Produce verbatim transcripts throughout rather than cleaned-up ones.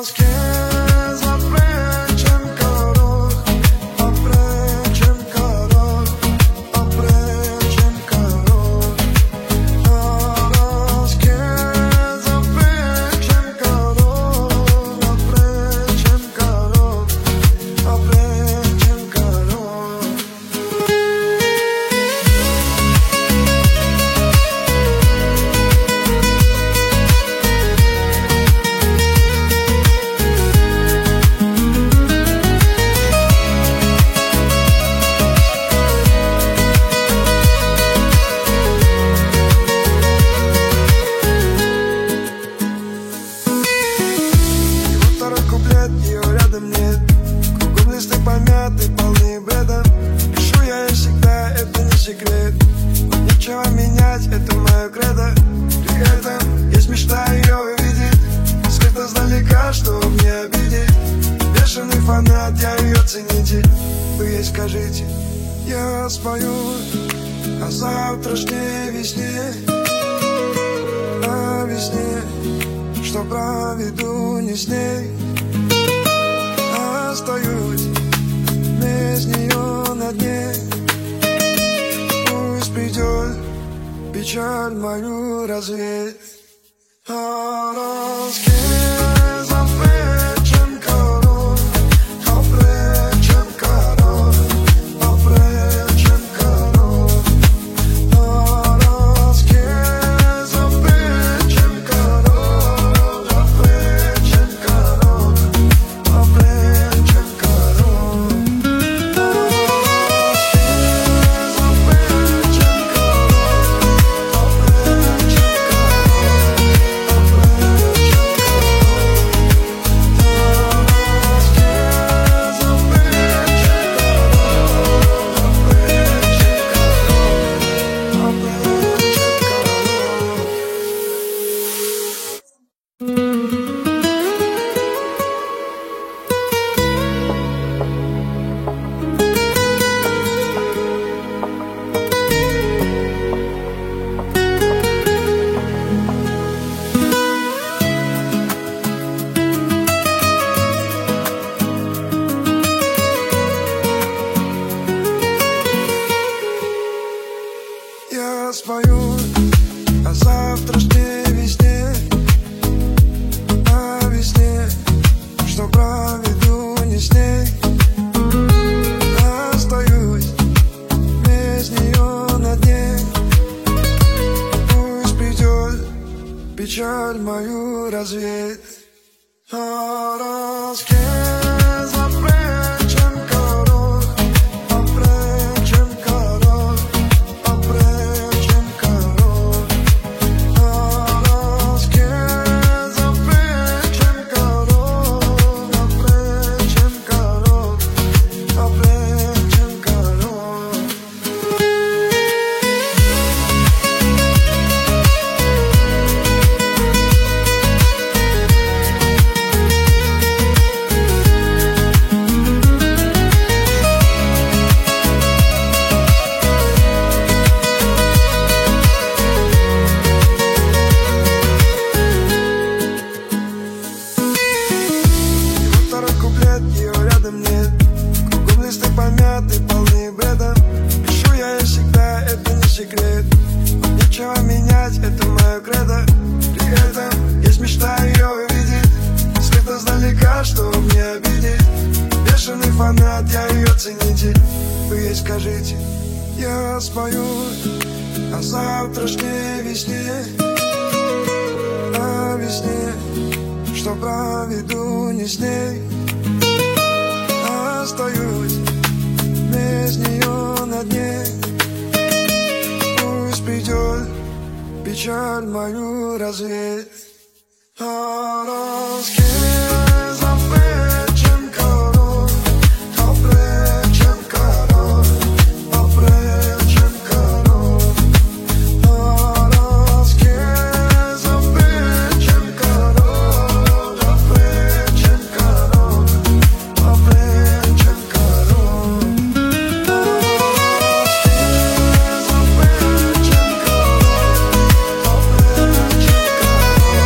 Got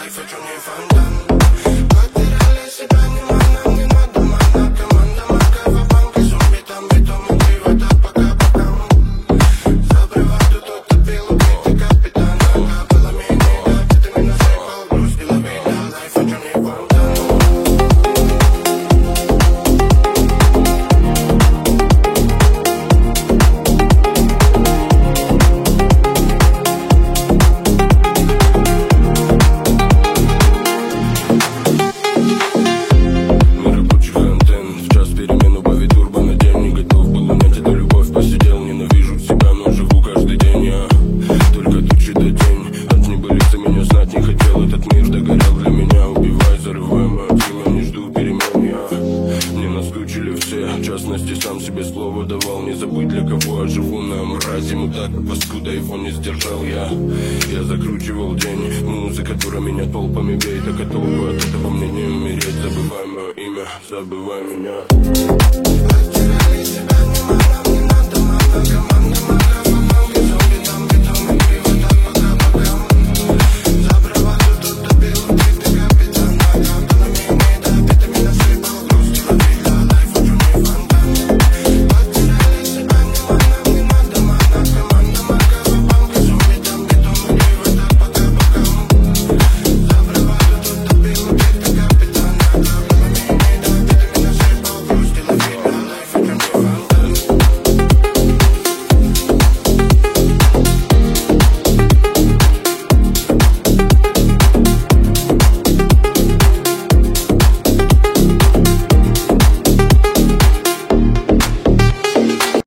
лайф, хочу не фонтан. Потеряли себя, не манам, не надо манна. Команда марка в банке, зомби там, битом и три вода пока покам. За браваду тут отбил убитый капитан. Было менее, да, ты меня заебал, грусть и лавина. Лайф, хочу не фонтан. Сам себе слово давал, не забыть для кого я живу. На мразе мудак, паскуда, его не сдержал я. Я закручивал день, музыка, которая меня толпами бей. Так и толпы, от этого мне не умереть. Забывай мое имя, забывай меня. Потеряли себя, не манам, не надо манна. Команда